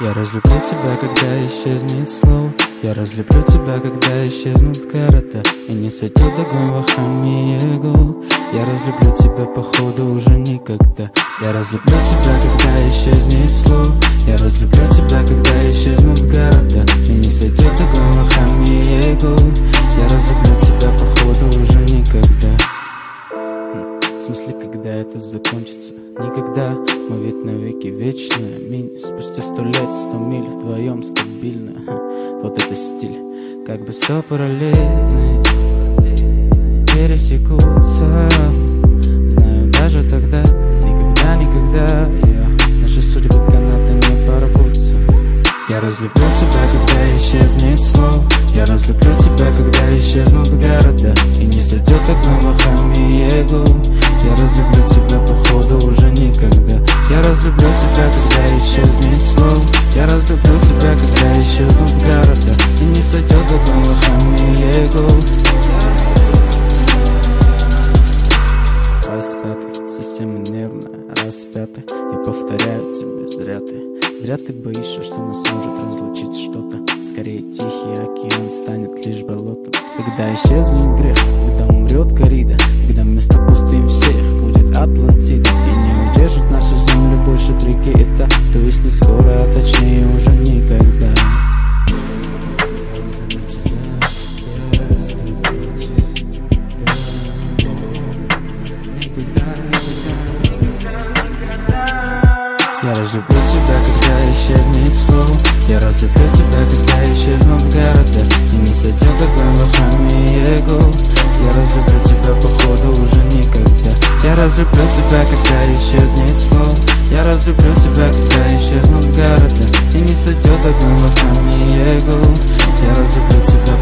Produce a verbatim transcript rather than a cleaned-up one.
Я разлюблю тебя, когда исчезнет слово. Я разлюблю тебя, когда исчезнут города и не сойдет огонь во храме его. Я разлюблю тебя, походу, уже никогда. Я разлюблю тебя, когда исчезнет слово. Я разлюблю тебя, когда исчезнут города и не сойдет огонь во храме его. Я разлюблю тебя, походу, уже никогда. В смысле, когда это закончится? Никогда, мы ведь навеки вечные. Аминь. Спустя сто лет, сто миль вдвоем стабильно. Вот это стиль, как бы сто параллельных пересекутся. Знаю, даже тогда, никогда, никогда я, наши судьбы канаты не порвутся. Я разлюблю тебя, когда исчезнет слово. Я разлюблю тебя, когда исчезнут города и не сойдет огонь во храме его. Я разлюблю тебя, походу, уже никогда. Я разлюблю тебя, когда исчезнет слово. Я разлюблю тебя, когда исчезнут города и не сойдет огонь во храме его. Распятый, система нервная, распятый. Я повторяю тебе, зря ты. Зря ты боишься, что нас может разлучить что-то. Скорее тихий океан станет лишь болотом. Когда исчезнет грех, когда умрет коррида, когда вместо пустынь всех будет Атлантида, и не удержит нашу землю больше три кита. То есть не скоро, а точнее уже никогда. Я разлюблю тебя, когда исчезнет слово. Я разлюблю тебя, когда исчезнут города и не сойдет огонь во храме его. Я разлюблю тебя, походу, уже никогда. Я разлюблю тебя, когда исчезнет слово. Я разлюблю тебя, когда исчезнут города и не сойдет огонь во храме его. Я разлюблю тебя,